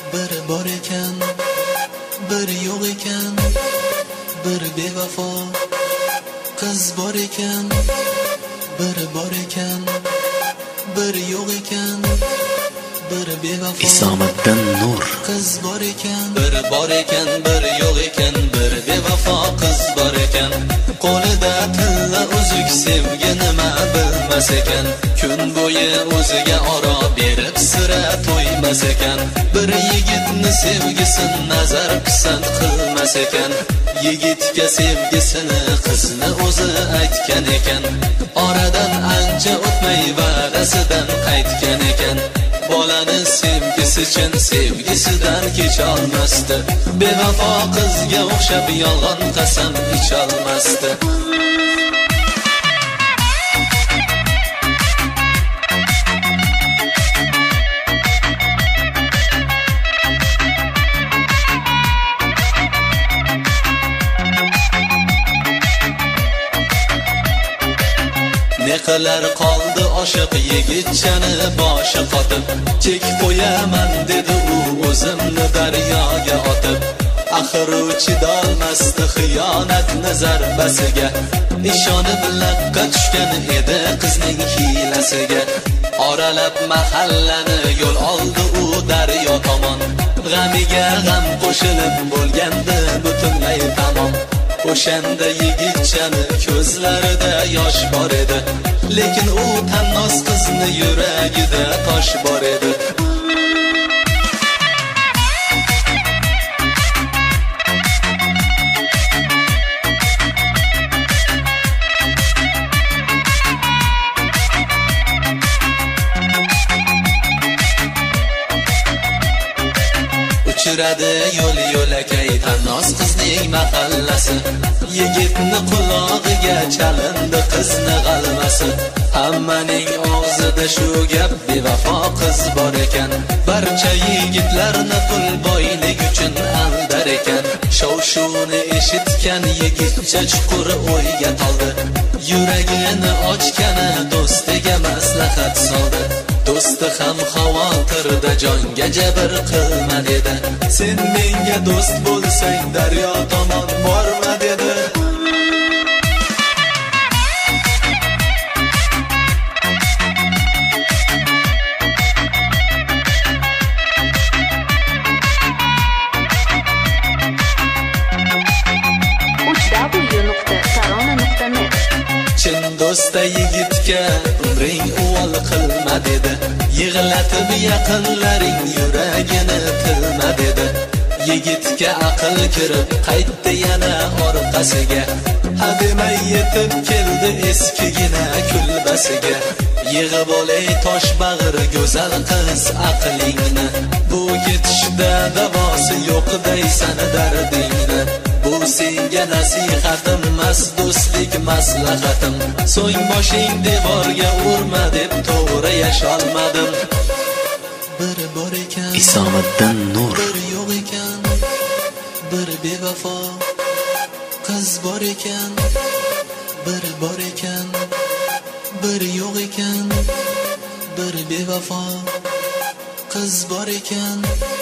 bir bor ekan, bir yo'q ekan, bir bevafo qiz bor ekan, bir bor ekan, bir yo'q ekan, bir bevafo Isomiddin Nur qiz bor ekan, bir bor ekan, bir yo'q ekan, bir bevafo qiz bor ekan. Qo'lida tilla uzuk, sevgi nima bilmas ekan. Kun bo'yi o'ziga oro berib sira to'ymas ekan. Bir yigitni sevgisin nazar pisand qilmas ekan. Yigitga sevgisini qizni o'zi aytgan ekan. Oradan ancha o'tmay va'dasidan qaytgan ekan. Bolani sevgisi chin sevgisidan kecholmasdi. Bevafo qizga o'xshab yolg'on qasam icholmasdi. Ne qilar qoldi oshiq yigitchani boshi qotib. Chek qo'yaman dedi u o'zimni daryoga otib. Axir u chidolmasdi xiyonatni zarbasiga. Ishonib laqqa tushgan edi qizning hiylasiga. Oralab mahallani yo'l oldi u daryo tomon. G'amiga g'am qo'shilib bo'lgandi butunlay tamom. O'shanda yigitchani ko'zlarida yosh bor edi, lekin u tannos qizni yuragida tosh bor edi. Uchradi yo'l-yo'lakay tannos qizning mahallasi. Yigitni qulog'iga chalindi qizni g'alvasi. Hammaning og'zida shu gap, bevafo qiz bor ekan. Barcha yigitlarni pul boylik uchun aldar ekan. Shov-shuvni eshitgan yigitcha chuqur o'yga toldi. Yuragini ochgani do'stiga maslahat soldi. Do'sti ham xavotirda jonga jabr qilma dedi. Sen menga do'st bo'lsang daryo tomon borma dedi. Chin do'sta yigitga umring uvol qilma dedi. Yig'latib yaqinlaring yuragini tilma dedi. Yigitga aql kirib qaytdi yana orqasiga. Hademay yetib keldi eskigina kulbasiga. Yig'ib olay tosh bag'ir go'zal qiz aqlingni. Bu ketishda davosi yo'q deysan dardingni. Bu senga nasihatim mas do'stlik maslahatim. So'ng boshing devorga urma deb to'g'ri yasholmadim. Bir bor ekan, Isomiddin Nur bir yo'q ekan, bir bevafo qiz bor ekan, bir bor ekan, bir yo'q ekan, bir bevafo qiz bor ekan.